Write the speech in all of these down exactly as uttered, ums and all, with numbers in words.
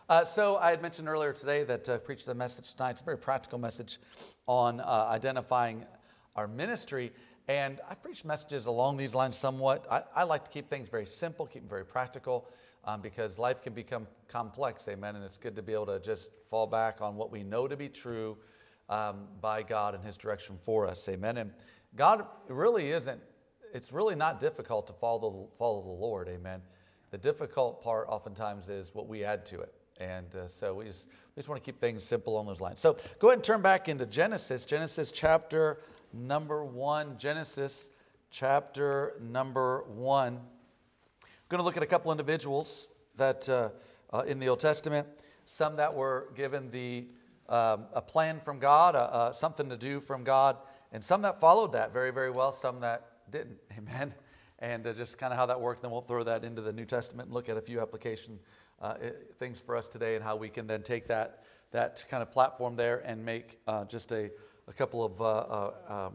Uh, so I had mentioned earlier today that uh, preached a message tonight. It's a very practical message on uh, identifying our ministry. And I've preached messages along these lines somewhat. I, I like to keep things very simple, keep them very practical, um, because life can become complex, amen. And it's good to be able to just fall back on what we know to be true um, by God and His direction for us, amen. And God really isn't, it's really not difficult to follow, follow the Lord, amen. The difficult part oftentimes is what we add to it. And uh, so we just, we just want to keep things simple on those lines. So go ahead and turn back into Genesis, Genesis chapter number one. Genesis chapter number one. We're going to look at a couple individuals that uh, uh, in the Old Testament, some that were given the um, a plan from God, uh, uh, something to do from God, and some that followed that very, very well, some that didn't. Amen. And uh, just kind of how that worked. Then we'll throw that into the New Testament and look at a few application uh, things for us today and how we can then take that that kind of platform there and make uh, just a, a couple of, uh, uh, um,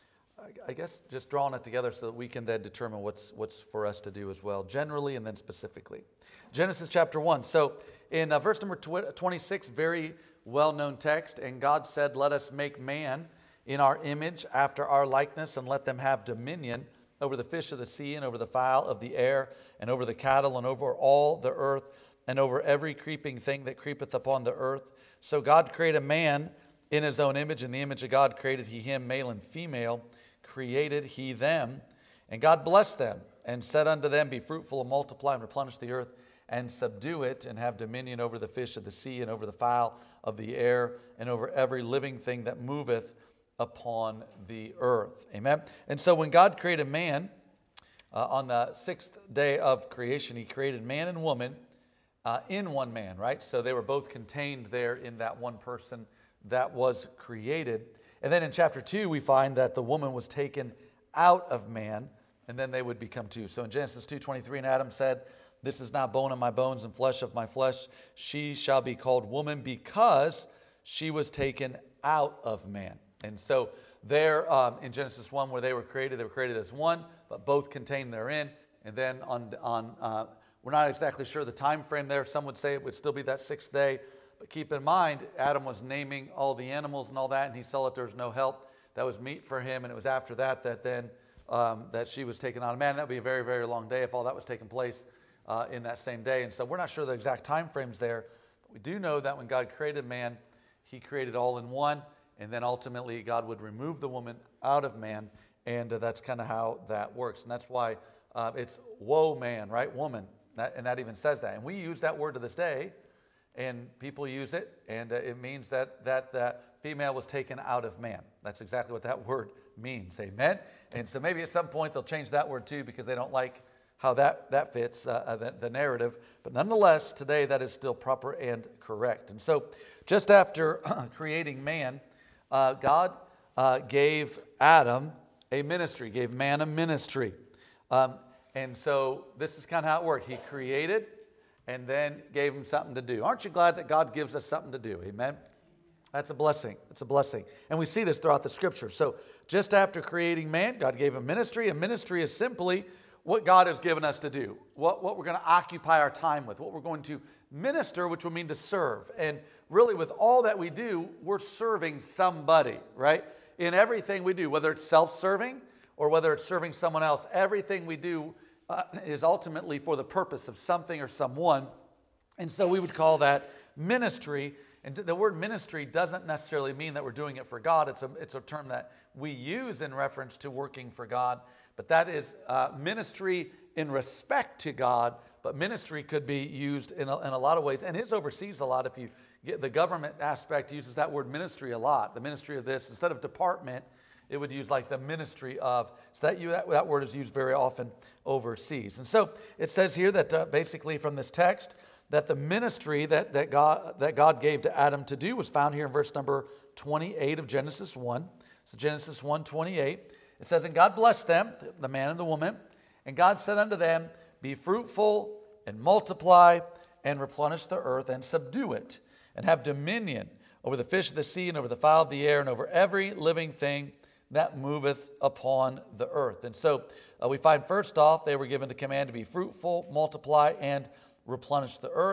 I, I guess, just drawing it together so that we can then determine what's what's for us to do as well, generally and then specifically. Genesis chapter one. So in uh, verse number twenty-six, very well-known text, and God said, "Let us make man in our image, after our likeness, and let them have dominion over the fish of the sea, and over the fowl of the air, and over the cattle, and over all the earth, and over every creeping thing that creepeth upon the earth." So God created man in His own image. In the image of God created He him, male and female created He them. And God blessed them, and said unto them, "Be fruitful, and multiply, and replenish the earth, and subdue it, and have dominion over the fish of the sea, and over the fowl of the air, and over every living thing that moveth upon the earth." Amen. And so when God created man, uh, on the sixth day of creation, He created man and woman uh, in one man, right? So they were both contained there in that one person that was created. And then in chapter two, we find that the woman was taken out of man, and then they would become two. So in Genesis two twenty-three, and Adam said, "This is now bone of my bones and flesh of my flesh. She shall be called woman, because she was taken out of man." And so there um, in Genesis one, where they were created, they were created as one, but both contained therein. And then on, on uh, we're not exactly sure the time frame there. Some would say it would still be that sixth day. But keep in mind, Adam was naming all the animals and all that, and he saw that there was no help that was meet for him. And it was after that that then um, that she was taken out of man. That would be a very, very long day if all that was taking place uh, in that same day. And so we're not sure the exact time frames there. But we do know that when God created man, He created all in one. And then ultimately, God would remove the woman out of man. And uh, that's kind of how that works. And that's why uh, it's woe man, right? Woman. That, and that even says that. And we use that word to this day. And people use it. And uh, it means that, that that female was taken out of man. That's exactly what that word means. Amen? And so maybe at some point they'll change that word too, because they don't like how that, that fits uh, the, the narrative. But nonetheless, today that is still proper and correct. And so just after creating man, Uh, God uh, gave Adam a ministry, gave man a ministry. Um, and so this is kind of how it worked. He created and then gave him something to do. Aren't you glad that God gives us something to do? Amen? That's a blessing. It's a blessing. And we see this throughout the Scripture. So just after creating man, God gave him ministry. And ministry is simply what God has given us to do, what, what we're going to occupy our time with, what we're going to minister, which will mean to serve. And really, with all that we do, we're serving somebody, right? In everything we do, whether it's self-serving or whether it's serving someone else, everything we do uh, is ultimately for the purpose of something or someone. And so we would call that ministry. And the word ministry doesn't necessarily mean that we're doing it for God. It's a, it's a term that we use in reference to working for God. But that is uh, ministry in respect to God. But ministry could be used in a, in a lot of ways. And it's overseas a lot. If you get the government aspect, uses that word ministry a lot. The ministry of this, instead of department, it would use like the ministry of. So that, you, that, that word is used very often overseas. And so it says here that uh, basically from this text, that the ministry that, that, God, that God gave to Adam to do was found here in verse number twenty-eight of Genesis one. So Genesis one twenty-eight. It says, "And God blessed them," the man and the woman, "and God said unto them, Be fruitful and multiply and replenish the earth and subdue it, and have dominion over the fish of the sea and over the fowl of the air and over every living thing that moveth upon the earth." And so uh, we find first off, they were given the command to be fruitful, multiply, and replenish the earth.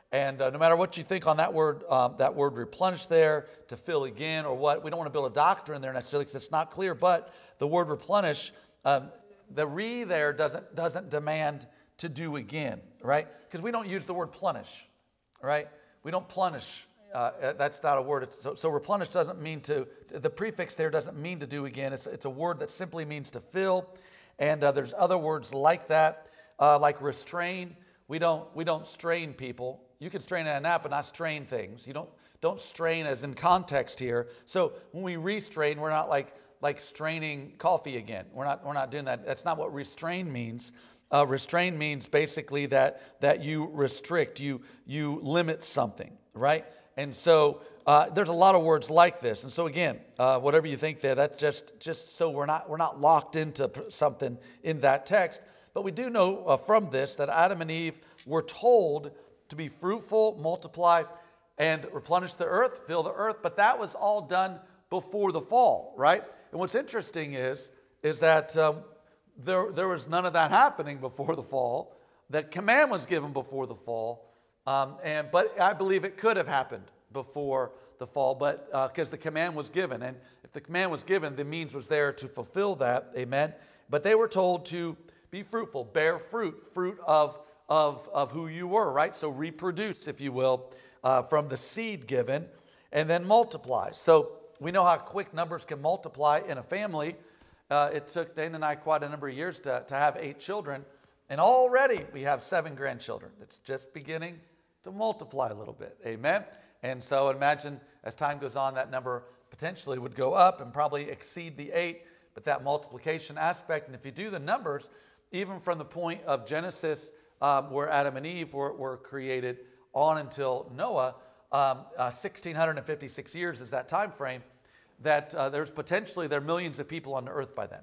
And uh, no matter what you think on that word, um, that word replenish there, to fill again or what, we don't want to build a doctrine there necessarily because it's not clear. But the word replenish, um, the re there doesn't doesn't demand to do again, right? Because we don't use the word plenish, right? We don't plenish. Uh, that's not a word. It's, so, so replenish doesn't mean to, the prefix there doesn't mean to do again. It's, it's a word that simply means to fill. And uh, there's other words like that, uh, like restrain. We don't we don't strain people. You can strain a gnat, but not strain things. You don't don't strain as in context here. So when we restrain, we're not like like straining coffee again. We're not we're not doing that. That's not what restrain means. Uh, restrain means basically that that you restrict, you you limit something, right? And so uh, there's a lot of words like this. And so again, uh, whatever you think there, that's just just so we're not we're not locked into something in that text. But we do know uh, from this that Adam and Eve were told to be fruitful, multiply, and replenish the earth, fill the earth. But that was all done before the fall, right? And what's interesting is, is that um, there, there was none of that happening before the fall. That command was given before the fall. Um, and but I believe it could have happened before the fall, but because uh, the command was given. And if the command was given, the means was there to fulfill that, amen? But they were told to be fruitful, bear fruit, fruit of Of, of who you were, right? So reproduce, if you will, uh, from the seed given, and then multiply. So we know how quick numbers can multiply in a family. Uh, it took Dana and I quite a number of years to, to have eight children, and already we have seven grandchildren. It's just beginning to multiply a little bit, amen? And so imagine as time goes on, that number potentially would go up and probably exceed the eight, but that multiplication aspect, and if you do the numbers, even from the point of Genesis, Um, where Adam and Eve were, were created on until Noah, um, uh, one thousand six hundred fifty-six years is that time frame, that uh, there's potentially, there are millions of people on the earth by then.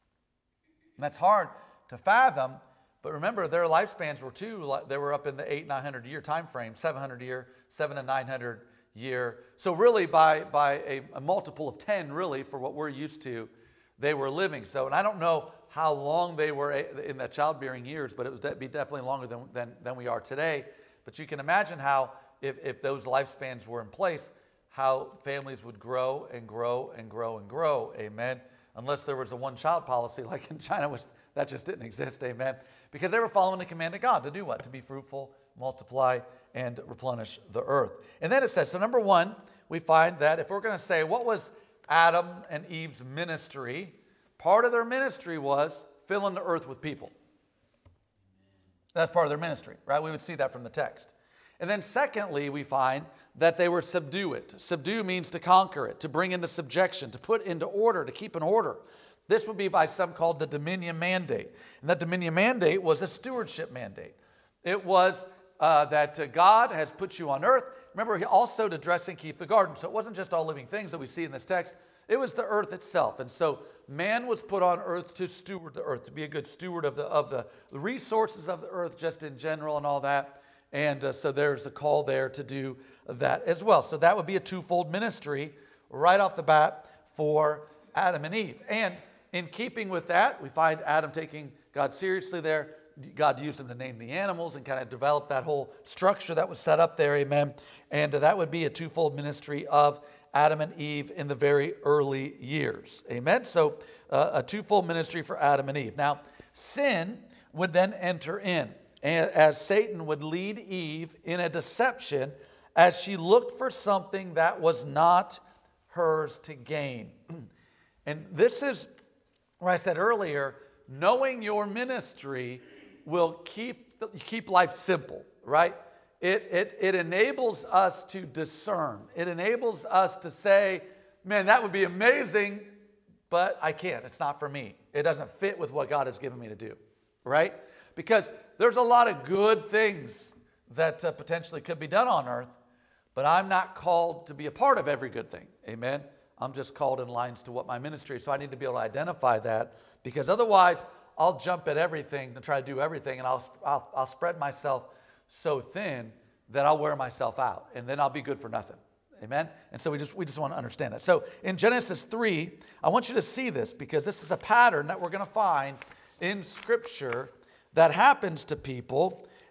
And that's hard to fathom, but remember their lifespans were too, they were up in the eight, nine hundred year time frame, seven hundred year, seven to nine hundred year. So really by, by a, a multiple of ten really for what we're used to, they were living. So, and I don't know how long they were in the childbearing years, but it would be definitely longer than, than, than we are today. But you can imagine how, if, if those lifespans were in place, how families would grow and grow and grow and grow, amen? Unless there was a one-child policy like in China, which that just didn't exist, amen? Because they were following the command of God to do what? To be fruitful, multiply, and replenish the earth. And then it says, so number one, we find that if we're going to say, what was Adam and Eve's ministry? Part of their ministry was filling the earth with people. That's part of their ministry, right? We would see that from the text. And then secondly, we find that they were subdue it. Subdue means to conquer it, to bring into subjection, to put into order, to keep in order. This would be by some called the dominion mandate. And that dominion mandate was a stewardship mandate. It was uh, that uh, God has put you on earth. Remember, he also to dress and keep the garden. So it wasn't just all living things that we see in this text. It was the earth itself. And so man was put on earth to steward the earth, to be a good steward of the, of the resources of the earth just in general and all that. And uh, so there's a call there to do that as well. So that would be a twofold ministry right off the bat for Adam and Eve. And in keeping with that, we find Adam taking God seriously there. God used him to name the animals and kind of develop that whole structure that was set up there, amen. And uh, that would be a twofold ministry of Adam and Eve in the very early years. Amen? So uh, a twofold ministry for Adam and Eve. Now, sin would then enter in as Satan would lead Eve in a deception as she looked for something that was not hers to gain. And this is where I said earlier, knowing your ministry will keep, keep life simple, right? It, it, it enables us to discern. It enables us to say, man, that would be amazing, but I can't. It's not for me. It doesn't fit with what God has given me to do, right? Because there's a lot of good things that uh, potentially could be done on earth, but I'm not called to be a part of every good thing, amen? I'm just called in lines to what my ministry is, so I need to be able to identify that, because otherwise I'll jump at everything to try to do everything, and I'll, I'll, I'll spread myself so thin that I'll wear myself out, and then I'll be good for nothing. Amen? And so we just we just want to understand that. So in Genesis three, I want you to see this, because this is a pattern that we're going to find in Scripture that happens to people.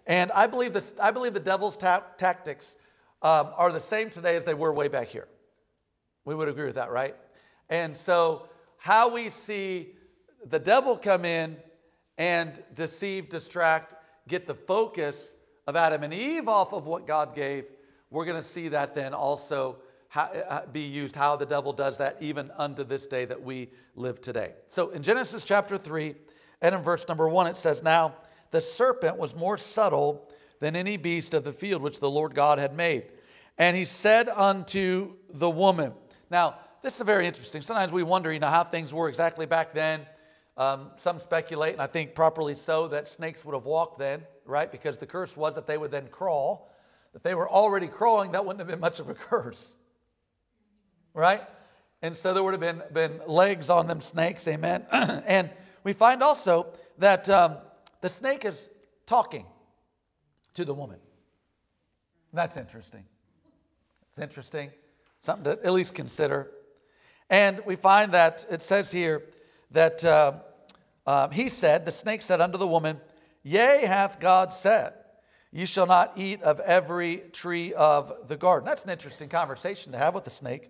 And I believe this. I believe the devil's ta- tactics um, are the same today as they were way back here. We would agree with that, right? And so how we see the devil come in and deceive, distract, get the focus of Adam and Eve off of what God gave, we're going to see that then also how, be used, how the devil does that even unto this day that we live today. So in Genesis chapter three and in verse number one, it says, "Now the serpent was more subtle than any beast of the field which the Lord God had made. And he said unto the woman." Now, this is very interesting. Sometimes we wonder, you know, how things were exactly back then. Um, some speculate, and I think properly so, that snakes would have walked then, right? Because the curse was that they would then crawl. If they were already crawling, that wouldn't have been much of a curse, right? And so there would have been, been legs on them snakes, amen? And we find also that um, the snake is talking to the woman. That's interesting. It's interesting. Something to at least consider. And we find that it says here that uh, uh, he said, the snake said unto the woman, "Yea, hath God said, ye shall not eat of every tree of the garden." That's an interesting conversation to have with the snake.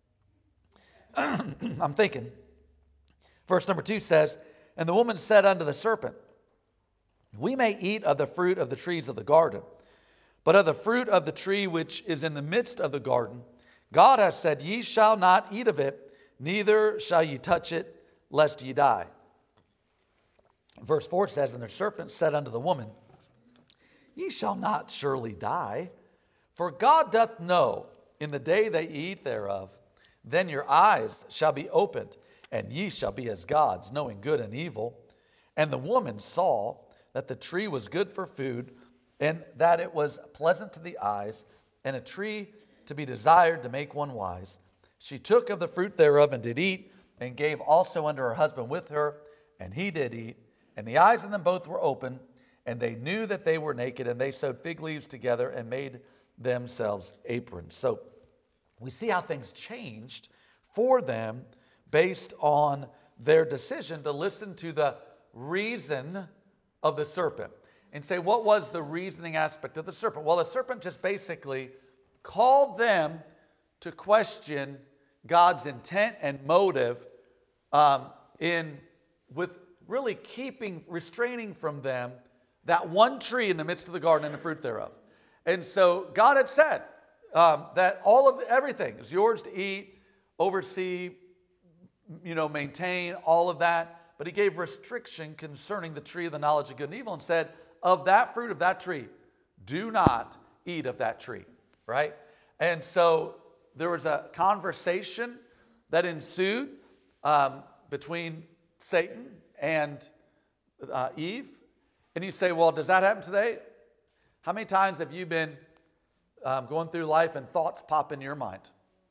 I'm thinking. Verse number two says, "And the woman said unto the serpent, We may eat of the fruit of the trees of the garden, but of the fruit of the tree which is in the midst of the garden, God hath said, Ye shall not eat of it, neither shall ye touch it, lest ye die." Verse four says, "And the serpent said unto the woman, Ye shall not surely die, for God doth know in the day that ye eat thereof, then your eyes shall be opened, and ye shall be as gods, knowing good and evil. And the woman saw that the tree was good for food, and that it was pleasant to the eyes, and a tree to be desired to make one wise. She took of the fruit thereof and did eat, and gave also unto her husband with her, and he did eat. And the eyes of them both were open, and they knew that they were naked, and they sewed fig leaves together and made themselves aprons." So we see how things changed for them based on their decision to listen to the reason of the serpent. And say, what was the reasoning aspect of the serpent? Well, the serpent just basically called them to question God's intent and motive um, in with really keeping, restraining from them that one tree in the midst of the garden and the fruit thereof. And so God had said um, that all of everything is yours to eat, oversee, you know, maintain, all of that. But he gave restriction concerning the tree of the knowledge of good and evil and said, of that fruit of that tree, do not eat of that tree, right? And so there was a conversation that ensued um, between Satan and uh, Eve. And you say, well, does that happen today? How many times have you been um, going through life and thoughts pop in your mind?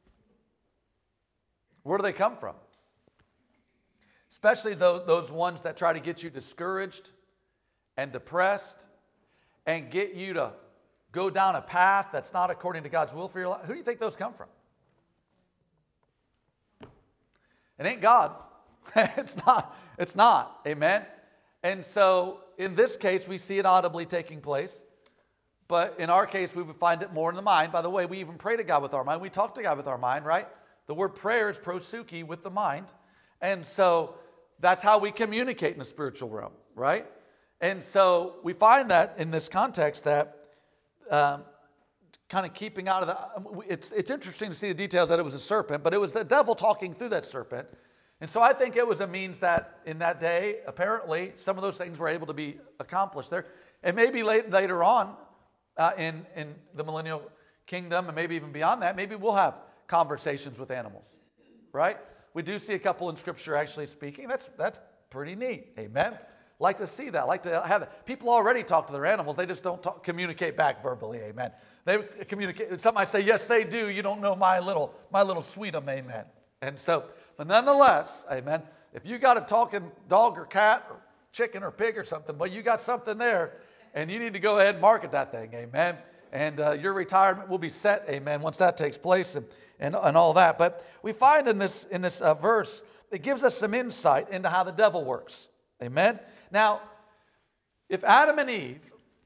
Where do they come from? Especially those, those ones that try to get you discouraged and depressed and get you to go down a path that's not according to God's will for your life. Who do you think those come from? It ain't God. It's not. It's not. Amen. And so in this case, we see it audibly taking place. But in our case, we would find it more in the mind. By the way, we even pray to God with our mind. We talk to God with our mind, right? The word prayer is prosuke, with the mind. And so that's how we communicate in the spiritual realm, right? And so we find that in this context that um, kind of keeping out of the, it's, it's interesting to see the details that it was a serpent, but it was the devil talking through that serpent. And so I think it was a means that in that day, apparently, some of those things were able to be accomplished there. And maybe late, later on uh, in, in the millennial kingdom, and maybe even beyond that, maybe we'll have conversations with animals, right? We do see a couple in Scripture actually speaking. That's, that's pretty neat, amen? Like to see that, like to have that. People already talk to their animals. They just don't talk, communicate back verbally, amen? They communicate. Some might say, yes, they do. You don't know my little, my little sweetum, amen? And so, but nonetheless, amen, if you got a talking dog or cat or chicken or pig or something, but you got something there, and you need to go ahead and market that thing, amen? And uh, your retirement will be set, amen, once that takes place and, and, and all that. But we find in this, in this uh, verse, it gives us some insight into how the devil works, amen? Now, if Adam and Eve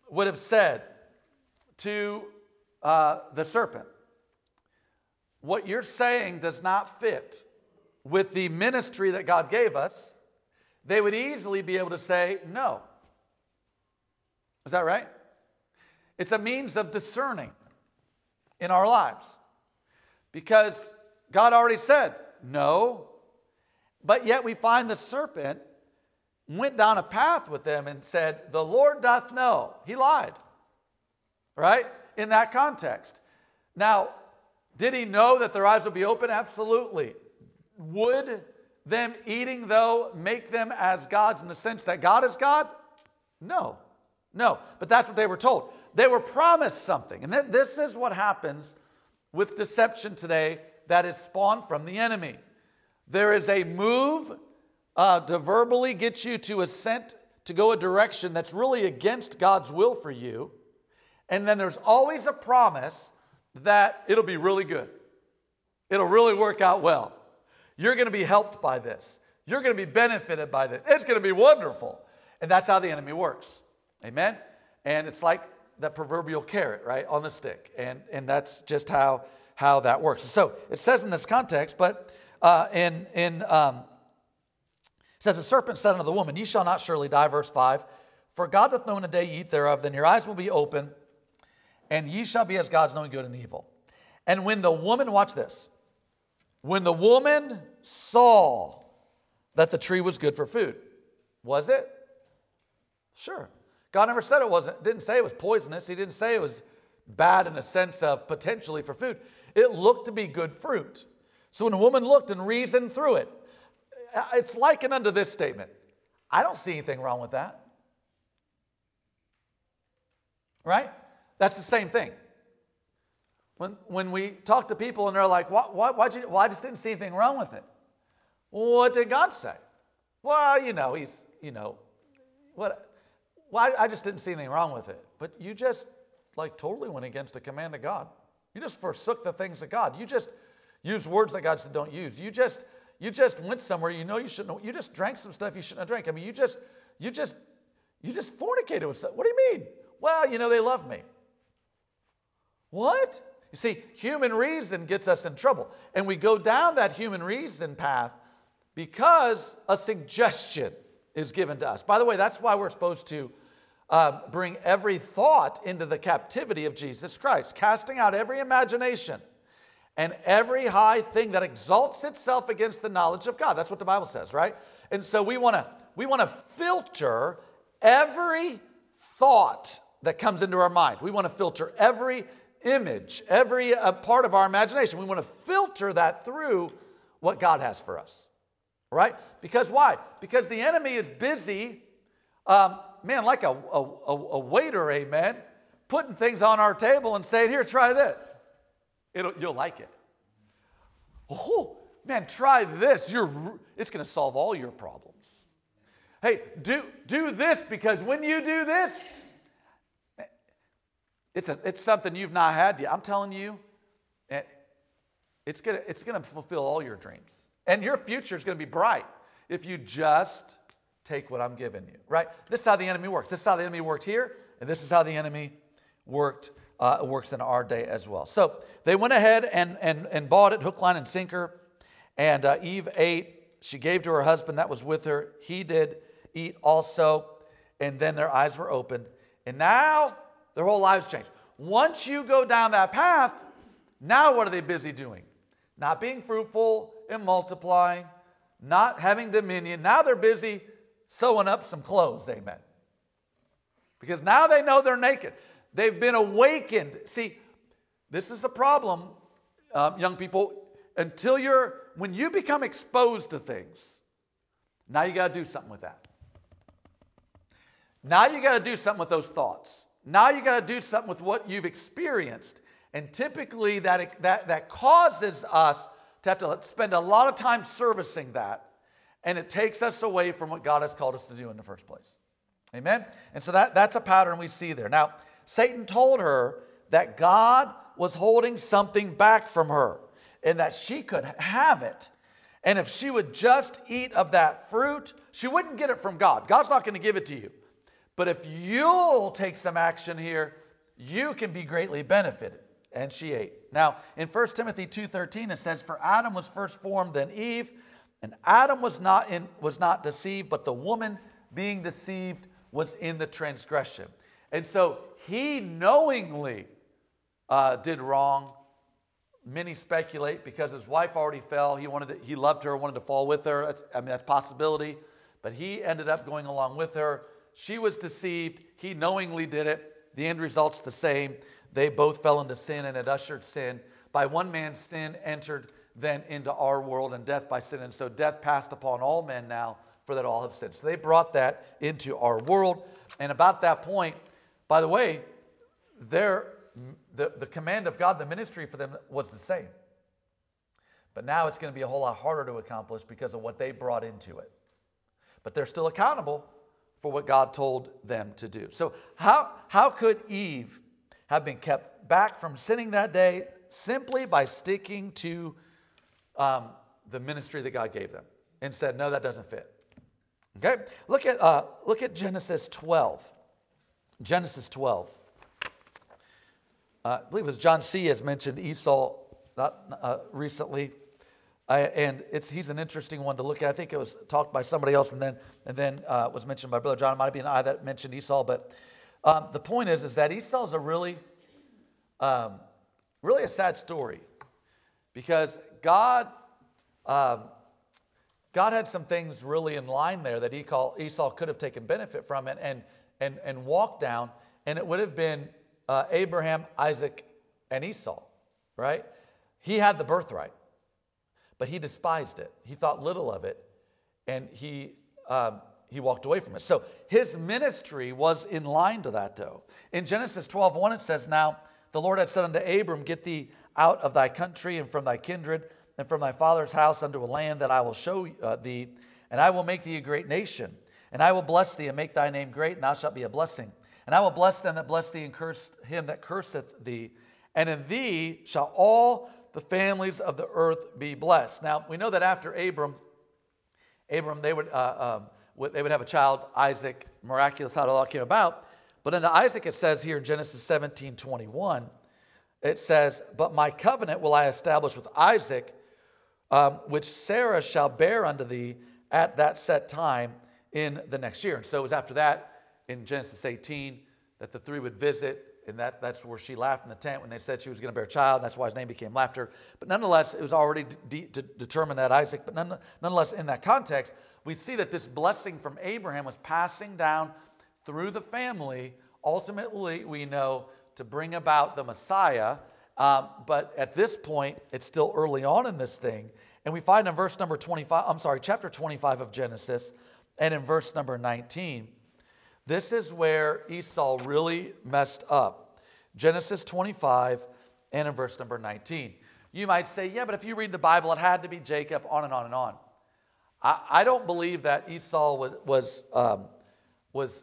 would have said to uh, the serpent, what you're saying does not fit with the ministry that God gave us, they would easily be able to say no. Is that right? It's a means of discerning in our lives. Because God already said no, but yet we find the serpent went down a path with them and said, the Lord doth know. He lied, right? In that context. Now, did he know that their eyes would be open? Absolutely. Would them eating, though, make them as gods in the sense that God is God? No. No. But that's what they were told. They were promised something. And then this is what happens with deception today that is spawned from the enemy. There is a move uh, to verbally get you to assent to go a direction that's really against God's will for you. And then there's always a promise that it'll be really good. It'll really work out well. You're going to be helped by this. You're going to be benefited by this. It's going to be wonderful. And that's how the enemy works. Amen? And it's like that proverbial carrot, right, on the stick. And, and that's just how, how that works. So it says in this context, but uh, in, in um, it says, the serpent said unto the woman, ye shall not surely die, verse five. For God doth know in the day ye eat thereof, then your eyes will be open, and ye shall be as gods, knowing good and evil. And when the woman, watch this, when the woman saw that the tree was good for food, was it? Sure. God never said it wasn't, didn't say it was poisonous. He didn't say it was bad in the sense of potentially for food. It looked to be good fruit. So when a woman looked and reasoned through it, it's likened unto this statement. I don't see anything wrong with that. Right? That's the same thing. When, when we talk to people and they're like, why, why, why'd you, well, I just didn't see anything wrong with it. Well, what did God say? Well, you know, he's, you know, what, well, I, I just didn't see anything wrong with it. But you just, like, totally went against the command of God. You just forsook the things of God. You just used words that God said don't use. You just, you just went somewhere you know you shouldn't. You just drank some stuff you shouldn't have drank. I mean, you just, you just, you just fornicated with stuff. What do you mean? Well, you know, they love me. What? You see, human reason gets us in trouble. And we go down that human reason path because a suggestion is given to us. By the way, that's why we're supposed to uh, bring every thought into the captivity of Jesus Christ, casting out every imagination and every high thing that exalts itself against the knowledge of God. That's what the Bible says, right? And so we want to we want to filter every thought that comes into our mind. We want to filter every image, every uh, part of our imagination. We want to filter that through what God has for us, right? Because why? Because the enemy is busy, um, man, like a, a, a waiter, amen, putting things on our table and saying, here, try this. It'll, you'll like it. Oh, man, try this. You're, it's going to solve all your problems. Hey, do, do this because when you do this, It's, a, it's something you've not had yet. I'm telling you, it's going to it's gonna fulfill all your dreams. And your future is going to be bright if you just take what I'm giving you, right? This is how the enemy works. This is how the enemy worked here, and this is how the enemy worked uh, works in our day as well. So they went ahead and, and, and bought it, hook, line, and sinker. And uh, Eve ate. She gave to her husband that was with her. He did eat also. And then their eyes were opened. And now their whole lives changed. Once you go down that path, now what are they busy doing? Not being fruitful and multiplying, not having dominion. Now they're busy sewing up some clothes, amen. Because now they know they're naked. They've been awakened. See, this is a problem, um, young people. Until you're, when you become exposed to things, now you got to do something with that. Now you got to do something with those thoughts. Now you got to do something with what you've experienced. And typically that, that, that causes us to have to spend a lot of time servicing that. And it takes us away from what God has called us to do in the first place. Amen? And so that, that's a pattern we see there. Now, Satan told her that God was holding something back from her and that she could have it. And if she would just eat of that fruit, she wouldn't get it from God. God's not going to give it to you. But if you'll take some action here, you can be greatly benefited. And she ate. Now, in First Timothy two thirteen, it says, for Adam was first formed, then Eve. And Adam was not, in, was not deceived, but the woman being deceived was in the transgression. And so he knowingly uh, did wrong. Many speculate because his wife already fell. He wanted to, he loved her, wanted to fall with her. That's, I mean, that's a possibility. But he ended up going along with her. She was deceived. He knowingly did it. The end result's the same. They both fell into sin, and it ushered sin. By one man's sin entered then into our world, and death by sin. And so death passed upon all men now, for that all have sinned. So they brought that into our world. And about that point, by the way, their, the, the command of God, the ministry for them was the same. But now it's going to be a whole lot harder to accomplish because of what they brought into it. But they're still accountable for what God told them to do. So how, how could Eve have been kept back from sinning that day? Simply by sticking to um, the ministry that God gave them and said, no, that doesn't fit. Okay, look at, uh, look at Genesis twelve. Genesis twelve. Uh, I believe it was John C. has mentioned Esau not, uh, recently. I, and it's, he's an interesting one to look at. I think it was talked by somebody else and then, and then uh, was mentioned by Brother John. It might be an I that mentioned Esau. But um, the point is, is that Esau is a really, um, really a sad story. Because God, um, God had some things really in line there that Esau could have taken benefit from and, and, and, and walked down. And it would have been uh, Abraham, Isaac, and Esau, right? He had the birthright. But he despised it. He thought little of it, and he um, he walked away from it. So his ministry was in line to that, though. In Genesis twelve one, it says, now the Lord had said unto Abram, get thee out of thy country and from thy kindred and from thy father's house unto a land that I will show uh, thee, and I will make thee a great nation. And I will bless thee and make thy name great, and thou shalt be a blessing. And I will bless them that bless thee, and curse him that curseth thee. And in thee shall all the families of the earth be blessed. Now, we know that after Abram, Abram, they would, uh, um, they would have a child, Isaac. Miraculous how it all came about. But in Isaac, it says here in Genesis seventeen twenty-one, it says, but my covenant will I establish with Isaac, um, which Sarah shall bear unto thee at that set time in the next year. And so it was after that, in Genesis eighteen, that the three would visit. And that, that's where she laughed in the tent when they said she was going to bear a child. That's why his name became Laughter. But nonetheless, it was already de- de- determined that Isaac. But none, nonetheless, in that context, we see that this blessing from Abraham was passing down through the family. Ultimately, we know, to bring about the Messiah. Um, but at this point, it's still early on in this thing. And we find in verse number twenty-five, I'm sorry, chapter twenty-five of Genesis, and in verse number nineteen, this is where Esau really messed up. Genesis twenty-five and in verse number nineteen. You might say, yeah, but if you read the Bible, it had to be Jacob, on and on and on. I, I don't believe that Esau was, was, um, was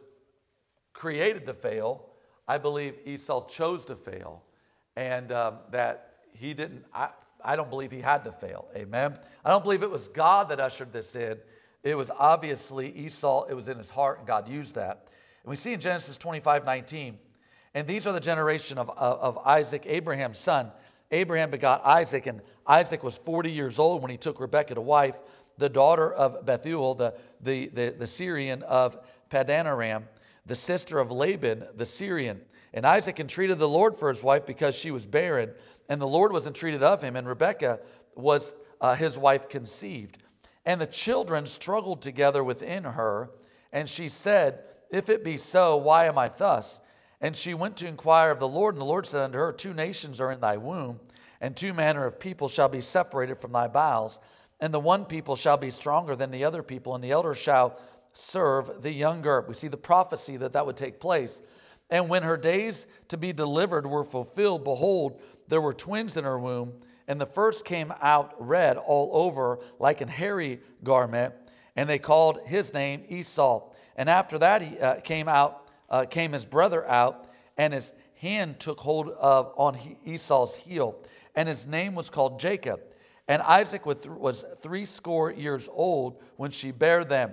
created to fail. I believe Esau chose to fail. And um, that he didn't, I, I don't believe he had to fail. Amen. I don't believe it was God that ushered this in. It was obviously Esau. It was in his heart, and God used that. And we see in Genesis twenty-five nineteen, and these are the generation of, of, of Isaac, Abraham's son. Abraham begot Isaac, and Isaac was forty years old when he took Rebekah to wife, the daughter of Bethuel, the, the, the, the Syrian of Padanaram, the sister of Laban, the Syrian. And Isaac entreated the Lord for his wife because she was barren, and the Lord was entreated of him, and Rebekah was uh, his wife conceived. And the children struggled together within her, and she said, if it be so, why am I thus? And she went to inquire of the Lord, and the Lord said unto her, two nations are in thy womb, and two manner of people shall be separated from thy bowels. And the one people shall be stronger than the other people, and the elder shall serve the younger. We see the prophecy that that would take place. And when her days to be delivered were fulfilled, behold, there were twins in her womb, and the first came out red all over like an hairy garment, and they called his name Esau. And after that he uh, came out, uh, came his brother out, and his hand took hold of on Esau's heel, and his name was called Jacob. And Isaac was threescore years old when she bare them.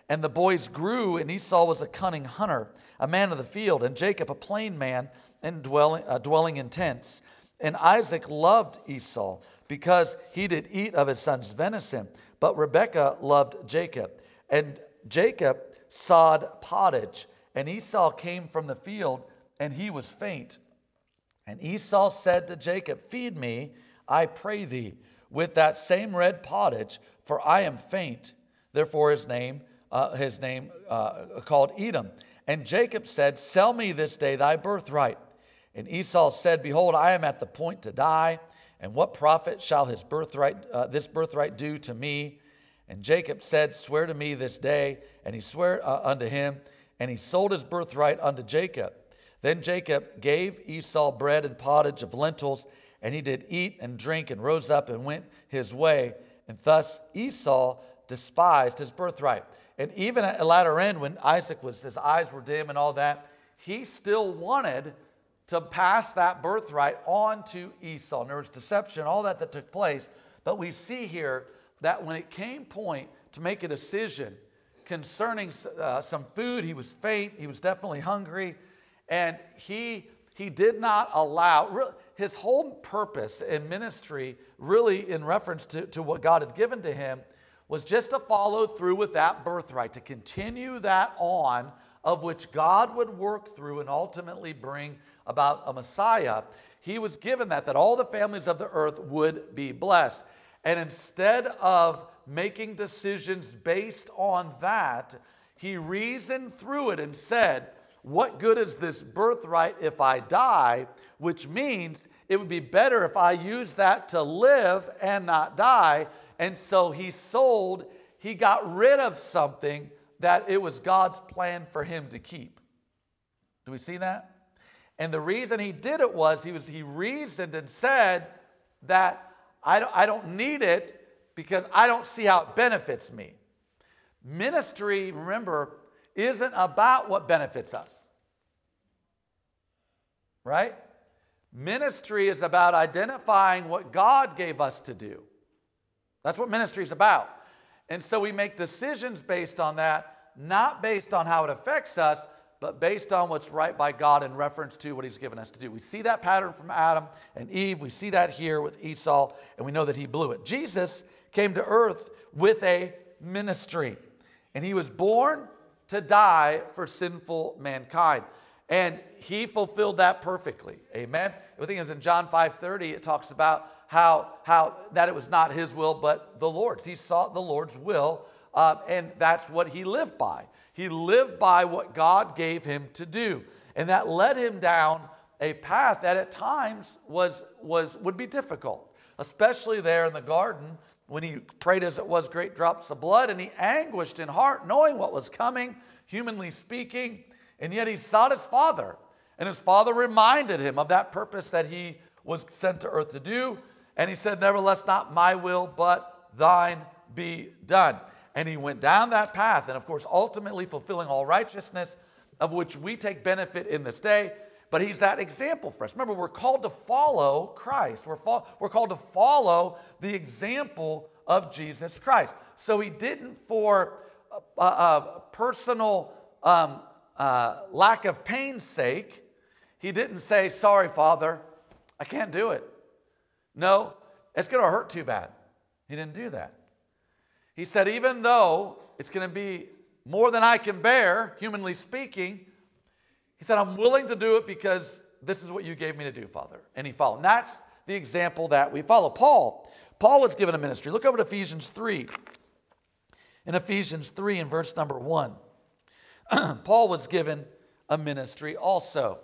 And the boys grew, and Esau was a cunning hunter, a man of the field, and Jacob a plain man, and dwelling, uh, dwelling in tents. And Isaac loved Esau, because he did eat of his son's venison. But Rebekah loved Jacob. And Jacob sawed pottage, and Esau came from the field, and he was faint. And Esau said to Jacob, feed me, I pray thee, with that same red pottage, for I am faint. Therefore his name, uh, his name uh, called Edom. And Jacob said, sell me this day thy birthright. And Esau said, behold, I am at the point to die, and what profit shall his birthright, uh, this birthright do to me? And Jacob said, swear to me this day. And he swore uh, unto him, and he sold his birthright unto Jacob. Then Jacob gave Esau bread and pottage of lentils, and he did eat and drink, and rose up and went his way. And thus Esau despised his birthright. And even at a latter end, when Isaac was, his eyes were dim and all that, he still wanted to pass that birthright on to Esau. And there was deception, all that that took place. But we see here that when it came point to make a decision concerning uh, some food, he was faint, he was definitely hungry, and he he did not allow, his whole purpose in ministry, really in reference to, to what God had given to him, was just to follow through with that birthright, to continue that on, of which God would work through and ultimately bring about a Messiah. He was given that, that all the families of the earth would be blessed. And instead of making decisions based on that, he reasoned through it and said, what good is this birthright if I die? Which means it would be better if I use that to live and not die. And so he sold, he got rid of something that it was God's plan for him to keep. Do we see that? And the reason he did it was he was he reasoned and said that I don't, I don't need it because I don't see how it benefits me. Ministry, remember, isn't about what benefits us. Right? Ministry is about identifying what God gave us to do. That's what ministry is about. And so we make decisions based on that, not based on how it affects us, but based on what's right by God in reference to what he's given us to do. We see that pattern from Adam and Eve. We see that here with Esau, and we know that he blew it. Jesus came to earth with a ministry, and he was born to die for sinful mankind. And he fulfilled that perfectly. Amen. I think it's in John five thirty, it talks about how, how that it was not his will, but the Lord's. He sought the Lord's will, uh, and that's what he lived by. He lived by what God gave him to do. And that led him down a path that at times was, was, would be difficult, especially there in the garden when he prayed as it was great drops of blood, and he anguished in heart knowing what was coming, humanly speaking, and yet he sought his Father. And his Father reminded him of that purpose that he was sent to earth to do. And he said, nevertheless, not my will, but thine be done. And he went down that path, and of course, ultimately fulfilling all righteousness, of which we take benefit in this day. But he's that example for us. Remember, we're called to follow Christ. We're, fo- we're called to follow the example of Jesus Christ. So he didn't, for a, a personal um, uh, lack of pain's sake, he didn't say, sorry, Father, I can't do it. No, it's going to hurt too bad. He didn't do that. He said, even though it's going to be more than I can bear, humanly speaking, he said, I'm willing to do it because this is what you gave me to do, Father. And he followed. And that's the example that we follow. Paul, Paul was given a ministry. Look over to Ephesians three. In Ephesians three, in verse number one, Paul was given a ministry also.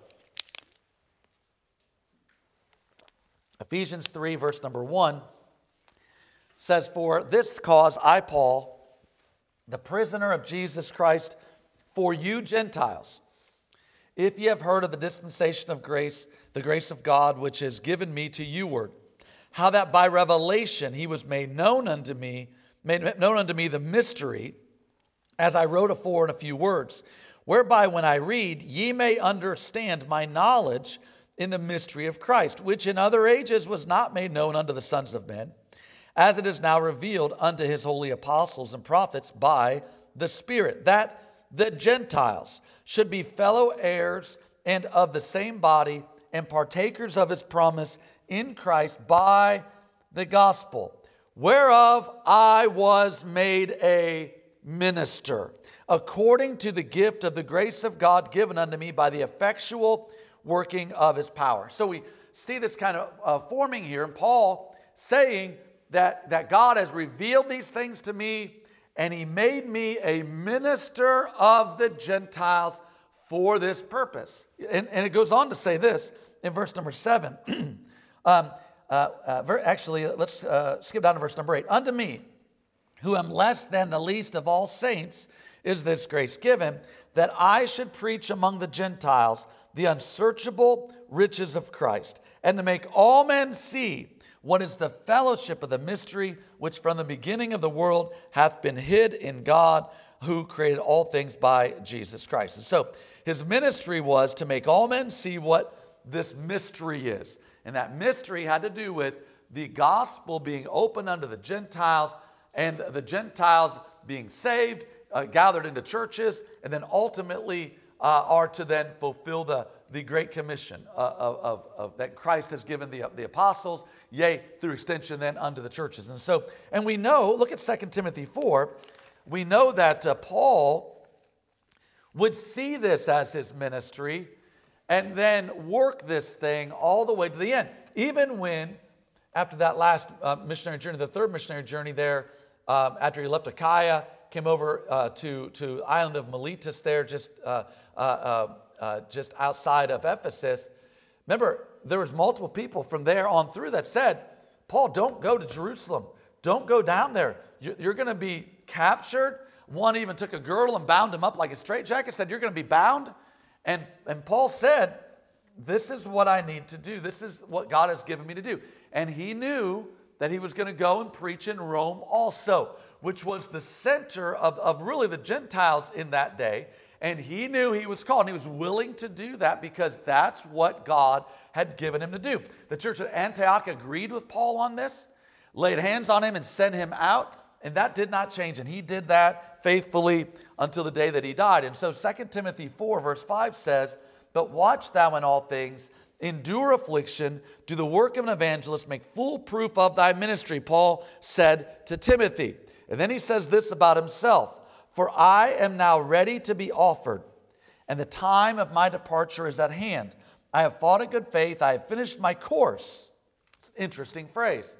Ephesians three, verse number one, says, for this cause I, Paul, the prisoner of Jesus Christ, for you Gentiles, if ye have heard of the dispensation of grace, the grace of God, which is given me to youward, how that by revelation he was made known unto me, made known unto me the mystery, as I wrote afore in a few words, whereby when I read, ye may understand my knowledge in the mystery of Christ, which in other ages was not made known unto the sons of men, as it is now revealed unto his holy apostles and prophets by the Spirit, that the Gentiles should be fellow heirs and of the same body and partakers of his promise in Christ by the gospel, whereof I was made a minister, according to the gift of the grace of God given unto me by the effectual working of his power. So we see this kind of uh, forming here, and Paul saying that, that God has revealed these things to me, and he made me a minister of the Gentiles for this purpose. And, and it goes on to say this in verse number seven. um, uh, uh, ver- actually, let's uh, skip down to verse number eight. Unto me, who am less than the least of all saints, is this grace given, that I should preach among the Gentiles the unsearchable riches of Christ, and to make all men see what is the fellowship of the mystery which from the beginning of the world hath been hid in God, who created all things by Jesus Christ. And so his ministry was to make all men see what this mystery is. And that mystery had to do with the gospel being opened unto the Gentiles, and the Gentiles being saved, uh, gathered into churches, and then ultimately uh, are to then fulfill the, the Great Commission uh, of, of, of that Christ has given the, the apostles, yea, through extension then unto the churches. And so, and we know, look at Second Timothy four, we know that uh, Paul would see this as his ministry and then work this thing all the way to the end. Even when, after that last uh, missionary journey, the third missionary journey there, um, after he left Achaia, came over uh, to, to the island of Miletus there, just, uh, uh, uh, uh, just outside of Ephesus. Remember, there was multiple people from there on through that said, Paul, don't go to Jerusalem. Don't go down there. You're going to be captured. One even took a girdle and bound him up like a straitjacket, said, you're going to be bound. And, and Paul said, this is what I need to do. This is what God has given me to do. And he knew that he was going to go and preach in Rome also, which was the center of, of really the Gentiles in that day. And he knew he was called, and he was willing to do that because that's what God had given him to do. The church at Antioch agreed with Paul on this, laid hands on him and sent him out, and that did not change. And he did that faithfully until the day that he died. And so Second Timothy four verse five says, but watch thou in all things, endure affliction, do the work of an evangelist, make full proof of thy ministry, Paul said to Timothy. And then he says this about himself, for I am now ready to be offered, and the time of my departure is at hand. I have fought a good faith, I have finished my course. It's an interesting phrase.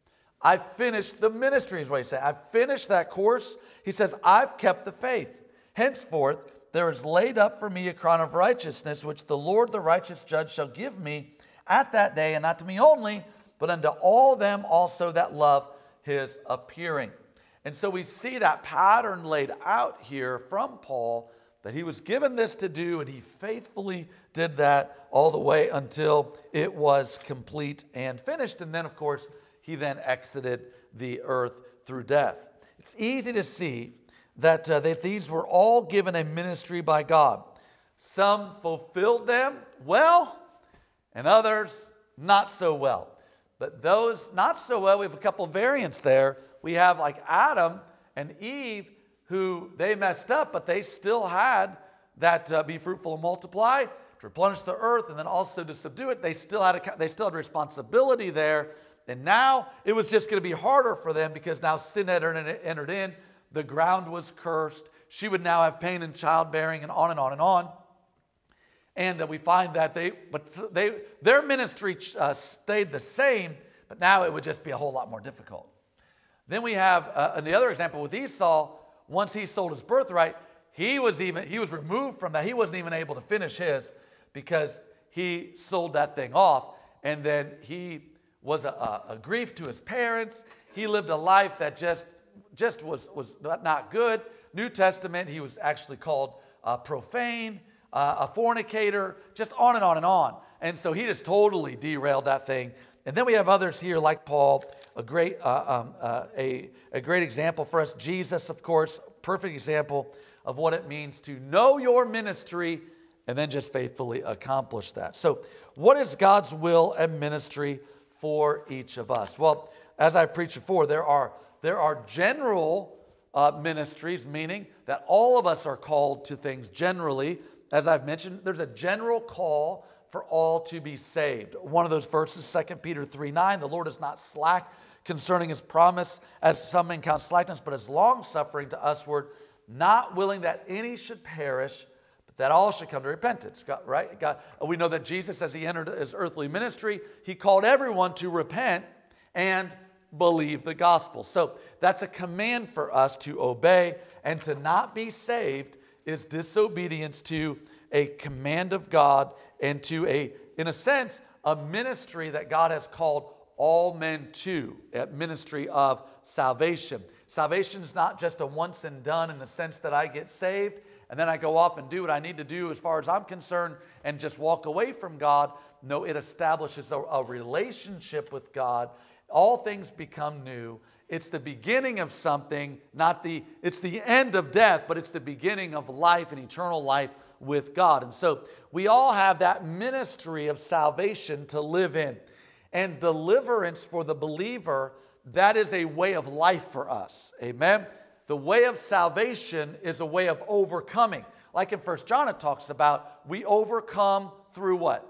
I finished the ministry is what he said. I've finished that course. He says, I've kept the faith. Henceforth, there is laid up for me a crown of righteousness, which the Lord, the righteous judge, shall give me at that day, and not to me only, but unto all them also that love his appearing. And so we see that pattern laid out here from Paul, that he was given this to do, and he faithfully did that all the way until it was complete and finished. And then, of course, he then exited the earth through death. It's easy to see that, uh, that these were all given a ministry by God. Some fulfilled them well, and others not so well. But those not so well, we have a couple variants there. We have like Adam and Eve, who they messed up, but they still had that uh, be fruitful and multiply, to replenish the earth, and then also to subdue it. They still had a, they still had responsibility there. And now it was just going to be harder for them because now sin had entered in. The ground was cursed. She would now have pain in childbearing, and on and on and on. And uh, we find that they, but they, their ministry uh, stayed the same, but now it would just be a whole lot more difficult. Then we have uh, the other example with Esau. Once he sold his birthright, he was even he was removed from that. He wasn't even able to finish his because he sold that thing off, and then he was a, a, a grief to his parents. He lived a life that just just was was not good. New Testament, he was actually called uh, profane, uh, a fornicator, just on and on and on. And so he just totally derailed that thing. And then we have others here like Paul, a great uh, um, uh, a, a great example for us. Jesus, of course, perfect example of what it means to know your ministry and then just faithfully accomplish that. So what is God's will and ministry for each of us? Well, as I've preached before, there are, there are general uh, ministries, meaning that all of us are called to things generally. As I've mentioned, there's a general call for all to be saved. One of those verses, Second Peter three nine, the Lord is not slack concerning his promise, as some men count slackness, but is long-suffering to usward, not willing that any should perish, but that all should come to repentance. God, right? God, we know that Jesus, as he entered his earthly ministry, he called everyone to repent and believe the gospel. So that's a command for us to obey, and to not be saved is disobedience to a command of God and to a, in a sense, a ministry that God has called all men to, a ministry of salvation. Salvation is not just a once and done in the sense that I get saved and then I go off and do what I need to do as far as I'm concerned and just walk away from God. No, it establishes a, a relationship with God. All things become new. It's the beginning of something, not the, it's the end of death, but it's the beginning of life and eternal life with God. And so we all have that ministry of salvation to live in. And deliverance for the believer, that is a way of life for us. Amen? The way of salvation is a way of overcoming. Like in First John it talks about, we overcome through what?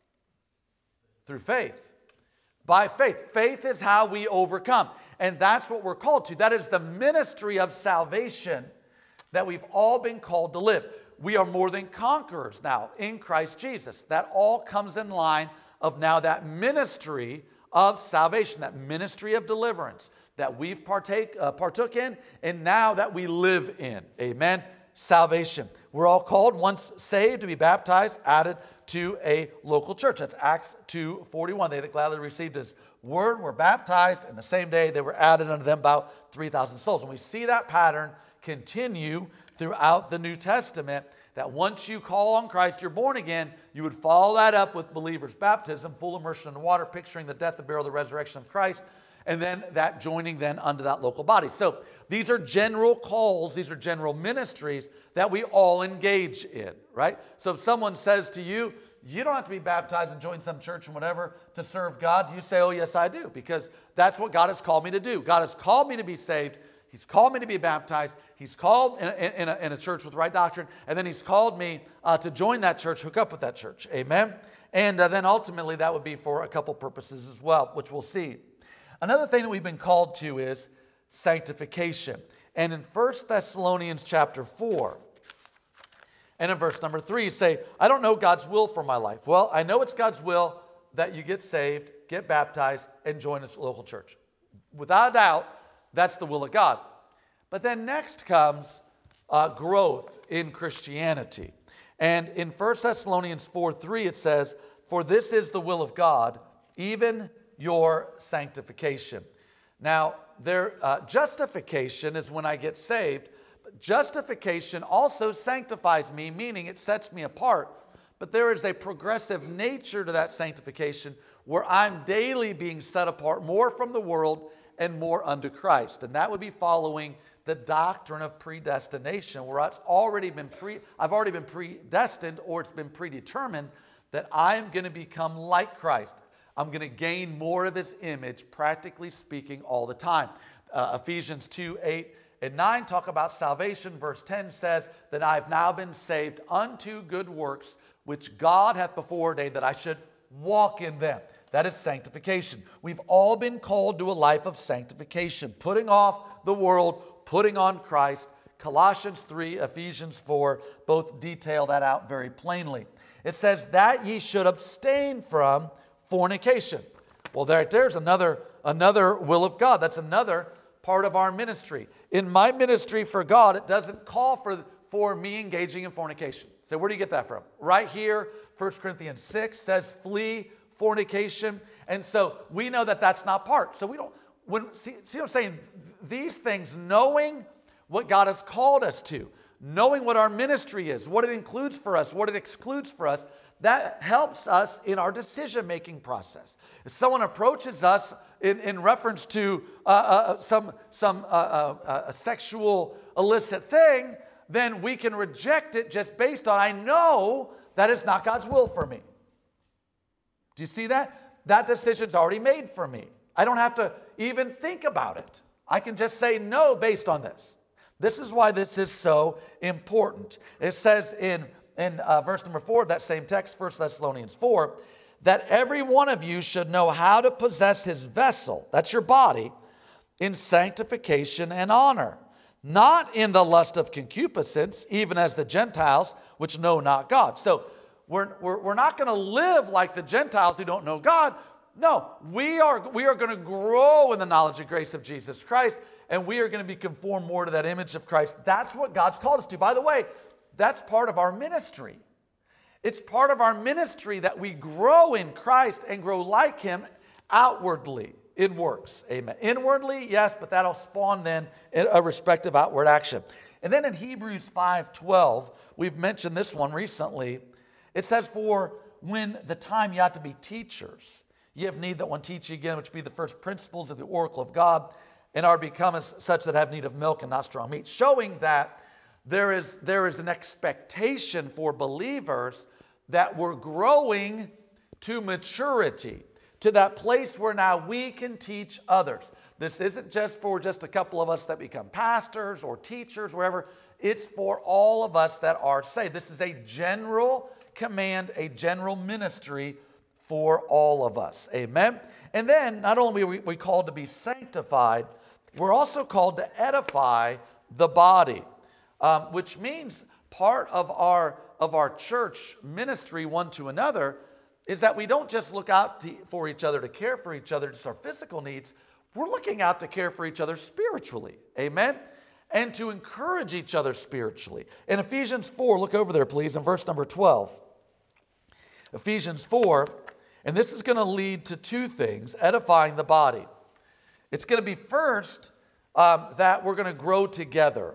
Through faith. By faith. Faith is how we overcome. And that's what we're called to. That is the ministry of salvation that we've all been called to live. We are more than conquerors now in Christ Jesus. That all comes in line of now that ministry of salvation, that ministry of deliverance that we've partake, uh, partook in, and now that we live in. Amen? Salvation. We're all called, once saved, to be baptized, added to a local church. That's Acts two forty-one. They that gladly received his word were baptized, and the same day they were added unto them about three thousand souls. And we see that pattern continue throughout the New Testament, that once you call on Christ, you're born again, you would follow that up with believer's baptism, full immersion in the water, picturing the death, the burial, the resurrection of Christ, and then that joining then unto that local body. So these are general calls, these are general ministries that we all engage in, right? So if someone says to you, you don't have to be baptized and join some church and whatever to serve God, you say, oh yes I do, because that's what God has called me to do. God has called me to be saved. He's called me to be baptized. He's called in a, in a, in a church with right doctrine. And then he's called me uh, to join that church, hook up with that church. Amen? And uh, then ultimately that would be for a couple purposes as well, which we'll see. Another thing that we've been called to is sanctification. And in First Thessalonians chapter four, and in verse number three, you say, I don't know God's will for my life. Well, I know it's God's will that you get saved, get baptized, and join a local church. Without a doubt, that's the will of God. But then next comes uh, growth in Christianity. And in First Thessalonians four three it says, for this is the will of God, even your sanctification. Now, their uh, justification is when I get saved. But justification also sanctifies me, meaning it sets me apart. But there is a progressive nature to that sanctification where I'm daily being set apart more from the world and more unto Christ. And that would be following the doctrine of predestination, where it's already been pre, I've already been predestined, or it's been predetermined that I'm going to become like Christ. I'm going to gain more of his image, practically speaking, all the time. Uh, Ephesians two, eight and nine talk about salvation. Verse ten says that I've now been saved unto good works, which God hath before ordained that I should walk in them. That is sanctification. We've all been called to a life of sanctification, putting off the world, putting on Christ. Colossians three, Ephesians four, both detail that out very plainly. It says that ye should abstain from fornication. Well, there, there's another, another will of God. That's another part of our ministry. In my ministry for God, it doesn't call for, for me engaging in fornication. So where do you get that from? Right here, First Corinthians six says, flee fornication. And so we know that that's not part. So we don't, when, see, see what I'm saying? These things, knowing what God has called us to, knowing what our ministry is, what it includes for us, what it excludes for us, that helps us in our decision-making process. If someone approaches us in, in reference to uh, uh, some, some uh, uh, a sexual illicit thing, then we can reject it just based on, I know that it's not God's will for me. Do you see that? That decision's already made for me. I don't have to even think about it. I can just say no based on this. This is why this is so important. It says in, in uh, verse number four of that same text, First Thessalonians four, that every one of you should know how to possess his vessel, that's your body, in sanctification and honor, not in the lust of concupiscence, even as the Gentiles which know not God. So we're, we're, we're not going to live like the Gentiles who don't know God. No, we are, we are going to grow in the knowledge and grace of Jesus Christ, and we are going to be conformed more to that image of Christ. That's what God's called us to. By the way, that's part of our ministry. It's part of our ministry that we grow in Christ and grow like him outwardly in works. Amen. Inwardly, yes, but that'll spawn then a respective outward action. And then in Hebrews five twelve, we've mentioned this one recently. It says, for when the time ye ought to be teachers, ye have need that one teach you again, which be the first principles of the oracle of God, and are become as such that have need of milk and not strong meat. Showing that there is, there is an expectation for believers that we're growing to maturity, to that place where now we can teach others. This isn't just for just a couple of us that become pastors or teachers, wherever. It's for all of us that are saved. This is a general command, a general ministry for all of us. Amen? And then, not only are we, we called to be sanctified, we're also called to edify the body, um, which means part of our, of our church ministry one to another is that we don't just look out to, for each other, to care for each other, just our physical needs. We're looking out to care for each other spiritually. Amen? And to encourage each other spiritually. In Ephesians four, look over there, please, in verse number twelve. Ephesians four, and this is going to lead to two things, edifying the body. It's going to be first um, that we're going to grow together.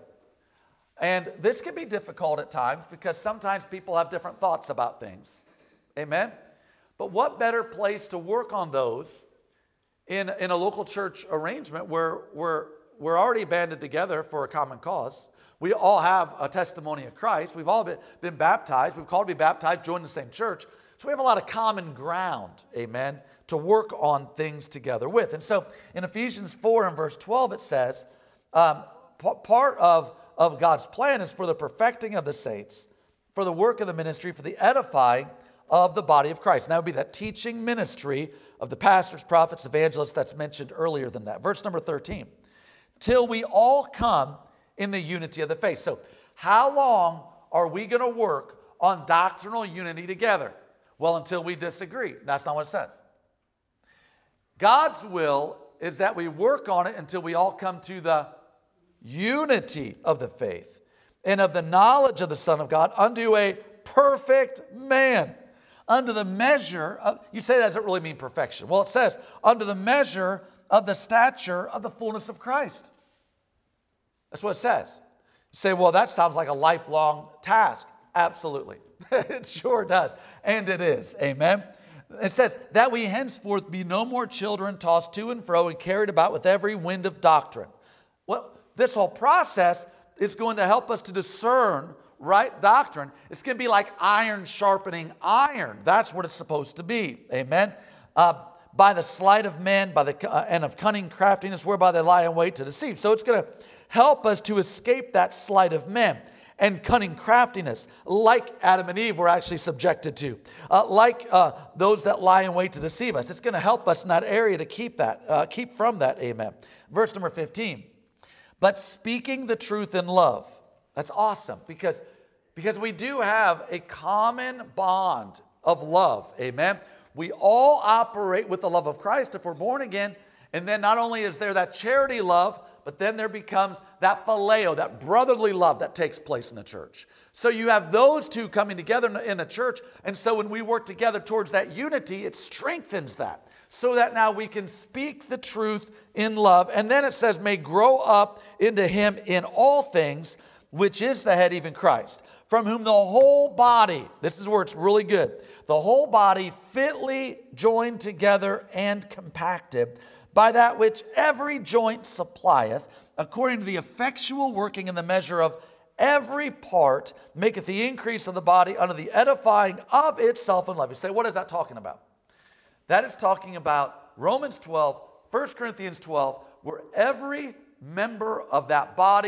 And this can be difficult at times because sometimes people have different thoughts about things. Amen? But what better place to work on those in, in a local church arrangement where we're, we're already banded together for a common cause. We all have a testimony of Christ. We've all been, been baptized. We've called to be baptized, joined the same church. So we have a lot of common ground, amen, to work on things together with. And so in Ephesians four and verse twelve, it says, um, p- part of, of God's plan is for the perfecting of the saints, for the work of the ministry, for the edifying of the body of Christ. And that would be that teaching ministry of the pastors, prophets, evangelists that's mentioned earlier than that. Verse number thirteen, till we all come in the unity of the faith. So how long are we going to work on doctrinal unity together? Well, until we disagree. That's not what it says. God's will is that we work on it until we all come to the unity of the faith and of the knowledge of the Son of God unto a perfect man. Under the measure of, you say that doesn't really mean perfection. Well, it says, under the measure of the stature of the fullness of Christ. That's what it says. You say, well, that sounds like a lifelong task. Absolutely. It sure does. And it is. Amen. It says, that we henceforth be no more children tossed to and fro and carried about with every wind of doctrine. Well, this whole process is going to help us to discern right doctrine. It's going to be like iron sharpening iron. That's what it's supposed to be. Amen. Uh, by the sleight of men, by the uh, and of cunning craftiness, whereby they lie in wait to deceive. So it's going to help us to escape that sleight of men and cunning craftiness, like Adam and Eve were actually subjected to, uh, like uh, those that lie in wait to deceive us. It's going to help us in that area to keep that, uh, keep from that. Amen. Verse number fifteen. But speaking the truth in love. That's awesome because, because we do have a common bond of love. Amen. We all operate with the love of Christ if we're born again. And then not only is there that charity love, but then there becomes that phileo, that brotherly love that takes place in the church. So you have those two coming together in the church. And so when we work together towards that unity, it strengthens that. So that now we can speak the truth in love. And then it says, may grow up into him in all things, which is the head, even Christ, from whom the whole body, this is where it's really good, the whole body fitly joined together and compacted by that which every joint supplieth, according to the effectual working in the measure of every part, maketh the increase of the body unto the edifying of itself in love. You say, what is that talking about? That is talking about Romans twelve, First Corinthians twelve, where every member of that body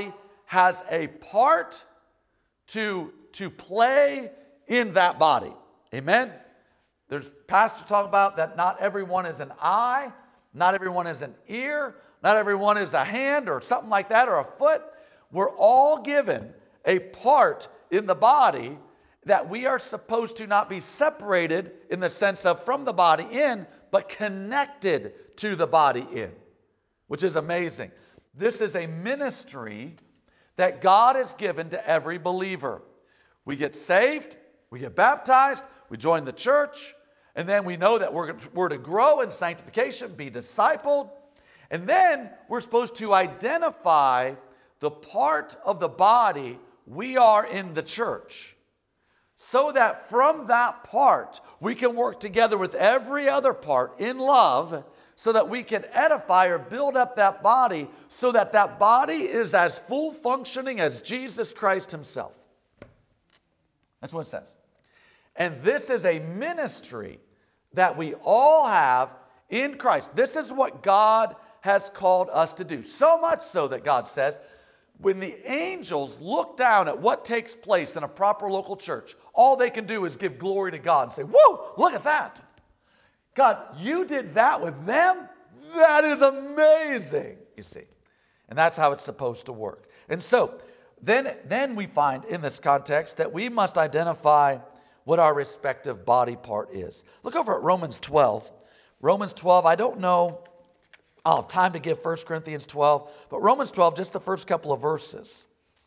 has a part to, to play in that body. Amen? There's pastors talk about that not everyone is an eye, not everyone is an ear, not everyone is a hand or something like that or a foot. We're all given a part in the body that we are supposed to not be separated in the sense of from the body in, but connected to the body in, which is amazing. This is a ministry that God has given to every believer. We get saved, we get baptized, we join the church, and then we know that we're, we're to grow in sanctification, be discipled, and then we're supposed to identify the part of the body we are in the church, so that from that part we can work together with every other part in love, so that we can edify or build up that body, so that that body is as full functioning as Jesus Christ himself. That's what it says. And this is a ministry that we all have in Christ. This is what God has called us to do. So much so that God says, when the angels look down at what takes place in a proper local church, all they can do is give glory to God and say, whoa, look at that. God, you did that with them? That is amazing, you see. And that's how it's supposed to work. And so then, then we find in this context that we must identify what our respective body part is. Look over at Romans twelve. Romans twelve, I don't know, I'll have time to give First Corinthians twelve, but Romans twelve, just the first couple of verses.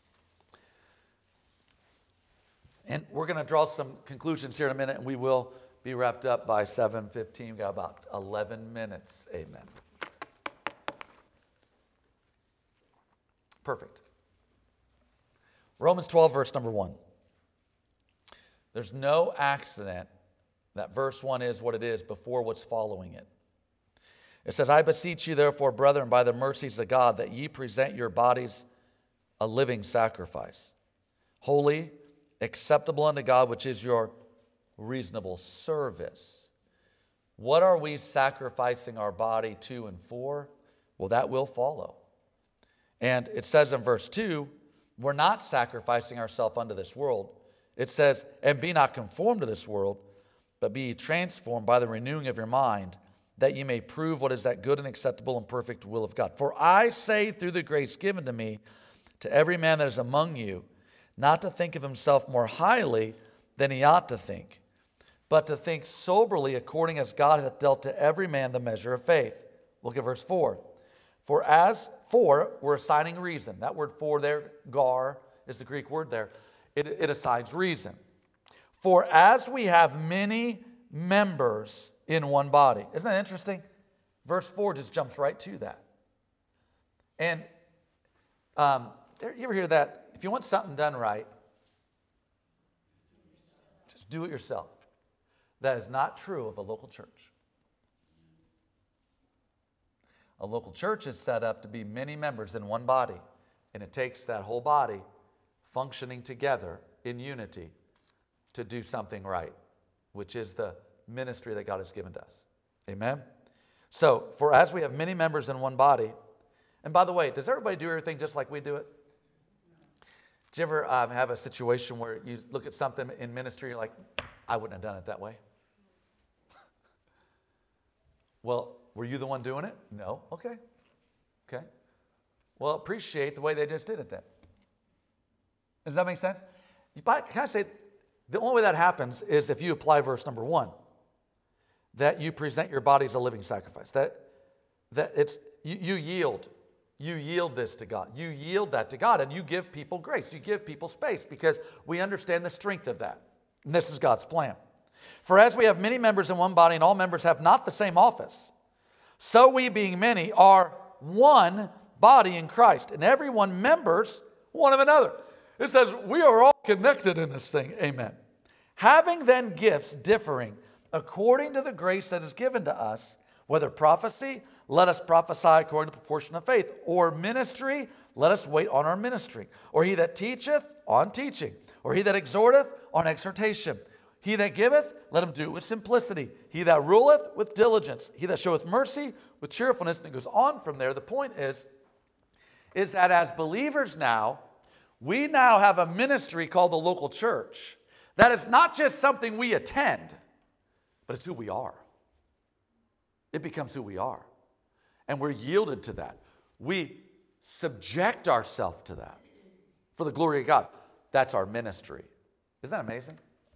And we're going to draw some conclusions here in a minute, and we will be wrapped up by seven fifteen. We've got about eleven minutes. Amen. Perfect. Romans twelve, verse number one. There's no accident that verse one is what it is before what's following it. It says, I beseech you, therefore, brethren, by the mercies of God, that ye present your bodies a living sacrifice, holy, acceptable unto God, which is your reasonable service. What are we sacrificing our body to and for? Well, that will follow. And it says in verse two, we're not sacrificing ourselves unto this world. It says, and be not conformed to this world, but be ye transformed by the renewing of your mind, that ye may prove what is that good and acceptable and perfect will of God. For I say through the grace given to me, to every man that is among you, not to think of himself more highly than he ought to think, but to think soberly according as God hath dealt to every man the measure of faith. Look at verse four. For as for, we're assigning reason. That word for there, gar, is the Greek word there. It, it assigns reason. For as we have many members in one body. Isn't that interesting? Verse four just jumps right to that. And um, you ever hear that? If you want something done right, just do it yourself. That is not true of a local church. A local church is set up to be many members in one body, and it takes that whole body functioning together in unity to do something right, which is the ministry that God has given to us. Amen? So, for as we have many members in one body, and by the way, does everybody do everything just like we do it? Did you ever um, have a situation where you look at something in ministry, you're like, I wouldn't have done it that way? Well, were you the one doing it? No. Okay. Okay. Well, appreciate the way they just did it then. Does that make sense? Can I say, the only way that happens is if you apply verse number one, that you present your body as a living sacrifice, that, that it's you, you yield. You yield this to God. You yield that to God, and you give people grace. You give people space because we understand the strength of that. And this is God's plan. For as we have many members in one body, and all members have not the same office, so we, being many, are one body in Christ, and every one members one of another. It says we are all connected in this thing. Amen. Having then gifts differing according to the grace that is given to us, whether prophecy, let us prophesy according to the proportion of faith, or ministry, let us wait on our ministry, or he that teacheth, on teaching, or he that exhorteth, on exhortation. He that giveth, let him do it with simplicity. He that ruleth, with diligence. He that showeth mercy, with cheerfulness. And it goes on from there. The point is, is that as believers now, We now have a ministry called the local church that is not just something we attend, but it's who we are. It becomes who we are. And we're yielded to that. We subject ourselves to that for the glory of God. That's our ministry. Isn't that amazing?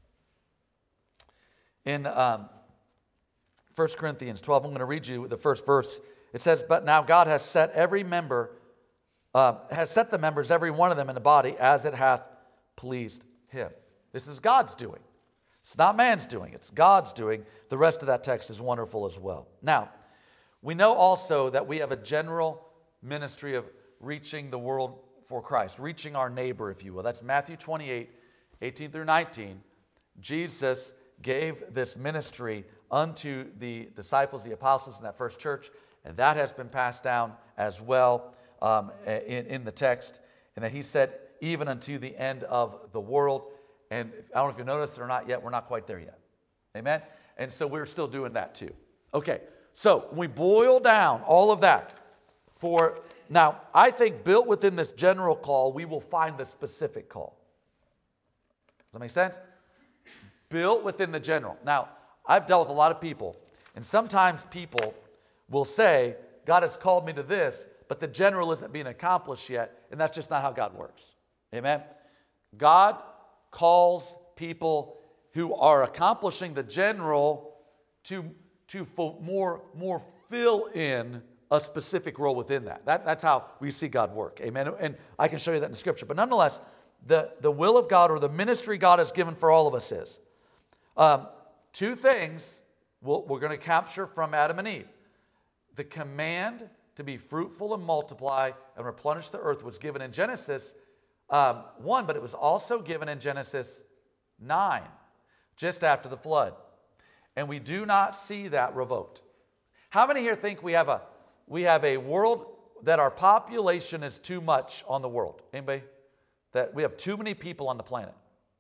In um, First Corinthians twelve, I'm going to read you the first verse. It says, "But now God has set every member, uh, has set the members, every one of them in the body, as it hath pleased him." This is God's doing. It's not man's doing. It's God's doing. The rest of that text is wonderful as well. Now, we know also that we have a general ministry of reaching the world for Christ, reaching our neighbor, if you will. That's Matthew twenty-eight, eighteen through nineteen. Jesus gave this ministry unto the disciples, the apostles in that first church, and that has been passed down as well um, in, in the text. And that he said, even unto the end of the world. And I don't know if you noticed it or not yet, we're not quite there yet. Amen? And so we're still doing that too. Okay, so we boil down all of that for, now, I think built within this general call, we will find the specific call. Does that make sense? Built within the general. Now, I've dealt with a lot of people, and sometimes people will say, God has called me to this, but the general isn't being accomplished yet, and that's just not how God works. Amen? God calls people who are accomplishing the general to, to fo- more, more fill in a specific role within that. that. That's how we see God work. Amen? And I can show you that in the scripture. But nonetheless, the, the will of God or the ministry God has given for all of us is um, two things we'll, we're going to capture from Adam and Eve. The command to be fruitful and multiply and replenish the earth was given in Genesis um, one, but it was also given in Genesis nine, just after the flood. And we do not see that revoked. How many here think we have a we have a world that our population is too much on the world? Anybody? That we have too many people on the planet?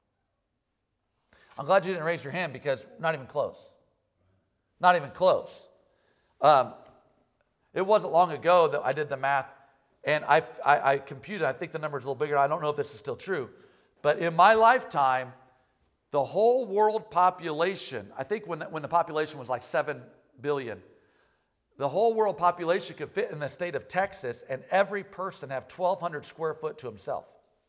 I'm glad you didn't raise your hand because not even close. Not even close. Um, it wasn't long ago that I did the math, and I, I, I computed, I think the number's a little bigger. I don't know if this is still true. But in my lifetime, the whole world population, I think when the, when the population was like seven billion, the whole world population could fit in the state of Texas, and every person have twelve hundred square foot to himself.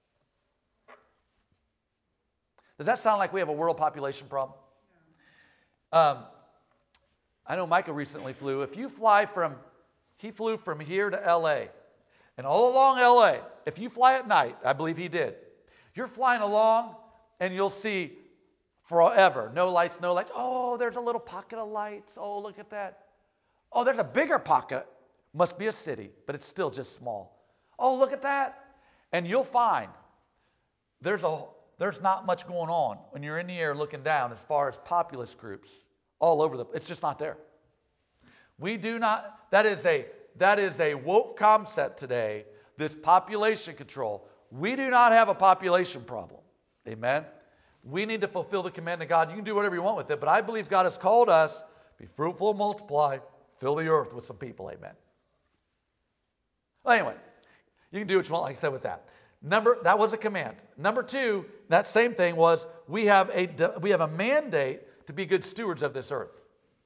Does that sound like we have a world population problem? Um, I know Micah recently flew. If you fly from, he flew from here to L A, and all along L A, if you fly at night, I believe he did, you're flying along and you'll see forever, no lights, no lights. Oh, there's a little pocket of lights. Oh, look at that. Oh, there's a bigger pocket. Must be a city, but it's still just small. Oh, look at that. And you'll find there's a There's not much going on when you're in the air looking down as far as populist groups all over the, it's just not there. We do not, that is a, that is a woke concept today, this population control. We do not have a population problem. Amen. We need to fulfill the command of God. You can do whatever you want with it, but I believe God has called us, be fruitful and multiply, fill the earth with some people. Amen. Well, anyway, you can do what you want, like I said, with that. Number, that was a command. Number two, that same thing was we have a, we have a mandate to be good stewards of this earth.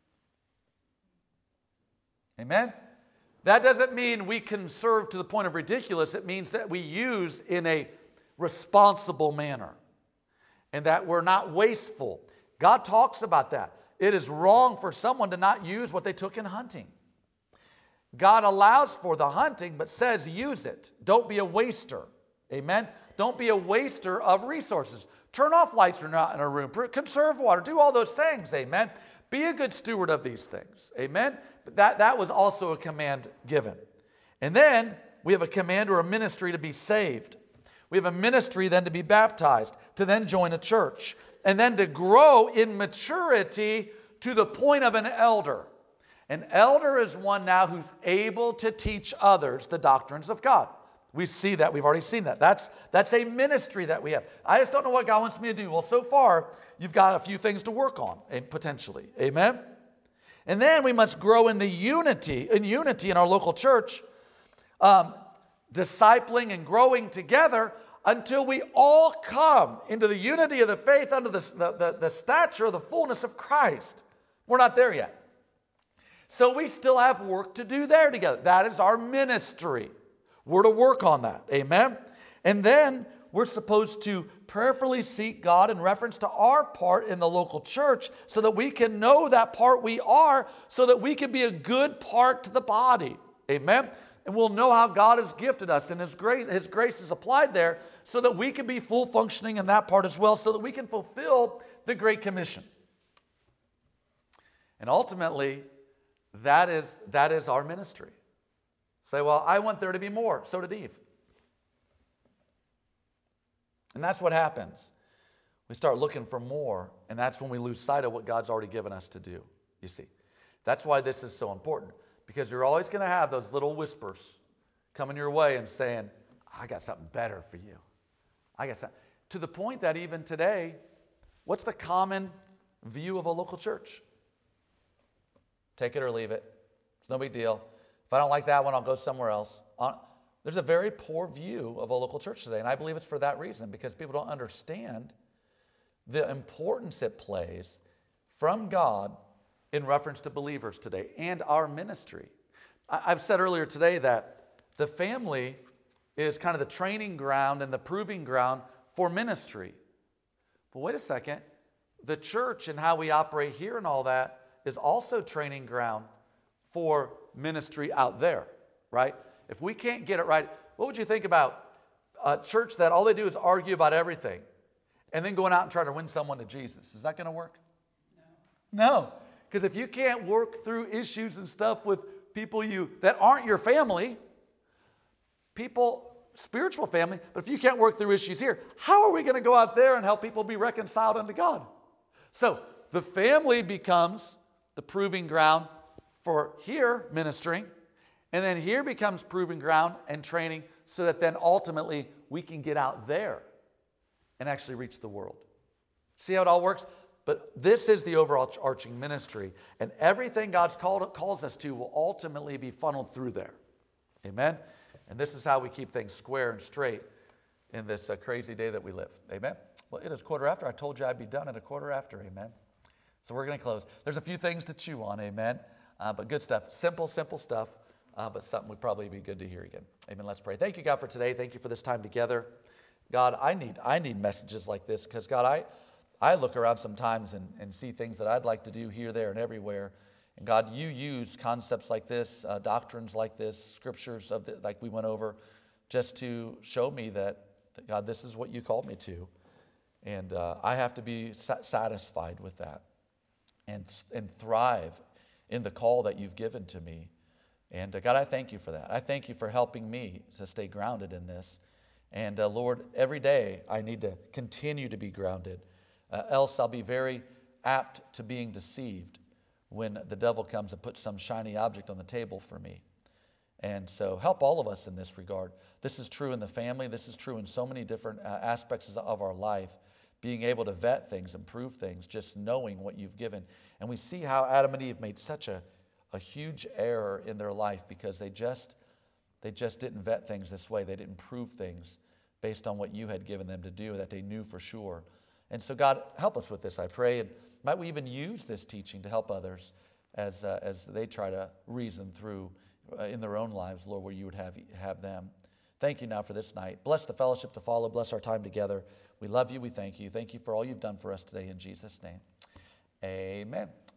Amen? That doesn't mean we conserve to the point of ridiculous. It means that we use in a responsible manner and that we're not wasteful. God talks about that. It is wrong for someone to not use what they took in hunting. God allows for the hunting, but says use it. Don't be a waster. Amen? Don't be a waster of resources. Turn off lights when you're not in a room. Conserve water. Do all those things. Amen? Be a good steward of these things. Amen? But that, that was also a command given. And then we have a command or a ministry to be saved. We have a ministry then to be baptized, to then join a church, and then to grow in maturity to the point of an elder. An elder is one now who's able to teach others the doctrines of God. We see that. We've already seen that. That's, that's a ministry that we have. I just don't know what God wants me to do. Well, so far, you've got a few things to work on, potentially. Amen? And then we must grow in the unity, in unity in our local church, um, discipling and growing together. until we all come into the unity of the faith under the, the, the, the stature of the fullness of Christ. We're not there yet. So we still have work to do there together. That is our ministry. We're to work on that. Amen? And then we're supposed to prayerfully seek God in reference to our part in the local church so that we can know that part we are, so that we can be a good part to the body. Amen? And we'll know how God has gifted us, and His grace, His grace is applied there so that we can be full functioning in that part as well, so that we can fulfill the Great Commission. And ultimately, that is, that is our ministry. Say, well, I want there to be more. So did Eve. And that's what happens. We start looking for more, and that's when we lose sight of what God's already given us to do, you see. That's why this is so important, because you're always going to have those little whispers coming your way and saying, I got something better for you. I got something. To the point that even today, what's the common view of a local church? Take it or leave it. It's no big deal. If I don't like that one, I'll go somewhere else. There's a very poor view of a local church today, and I believe it's for that reason, because people don't understand the importance it plays from God in reference to believers today and our ministry. I've said earlier today that the family is kind of the training ground and the proving ground for ministry. But wait a second, the church and how we operate here and all that is also training ground for ministry out there, right? If we can't get it right, what would you think about a church that all they do is argue about everything and then going out and trying to win someone to Jesus? Is that going to work? No. No. Because if you can't work through issues and stuff with people you that aren't your family, people, spiritual family, but if you can't work through issues here, how are we going to go out there and help people be reconciled unto God? So the family becomes the proving ground for here ministering, and then here becomes proving ground and training so that then ultimately we can get out there and actually reach the world. See how it all works? But this is the overarching ministry, and everything God's called, calls us to will ultimately be funneled through there. Amen? And this is how we keep things square and straight in this uh, crazy day that we live. Amen? Well, it is quarter after. I told you I'd be done at a quarter after. Amen? So we're going to close. There's a few things to chew on. Amen? Uh, but good stuff. Simple, simple stuff. Uh, but something would probably be good to hear again. Amen. Let's pray. Thank you, God, for today. Thank you for this time together. God, I need I need messages like this because, God, I, I look around sometimes and, and see things that I'd like to do here, there, and everywhere. And, God, you use concepts like this, uh, doctrines like this, scriptures of the, like we went over, just to show me that, that, God, this is what you called me to. And uh, I have to be sa- satisfied with that and, and thrive in the call that you've given to me. And uh, God, I thank you for that. I thank you for helping me to stay grounded in this. And uh, Lord, every day I need to continue to be grounded. Uh, else I'll be very apt to being deceived when the devil comes and puts some shiny object on the table for me. And so help all of us in this regard. This is true in the family. This is true in so many different uh, aspects of our life. Being able to vet things and prove things, just knowing what you've given. And we see how Adam and Eve made such a, a huge error in their life because they just, they just didn't vet things this way. They didn't prove things based on what you had given them to do that they knew for sure. And so God, help us with this, I pray. And might we even use this teaching to help others as, uh, as they try to reason through uh, in their own lives, Lord, where you would have, have them. Thank you now for this night. Bless the fellowship to follow. Bless our time together. We love you. We thank you. Thank you for all you've done for us today in Jesus' name. Amen.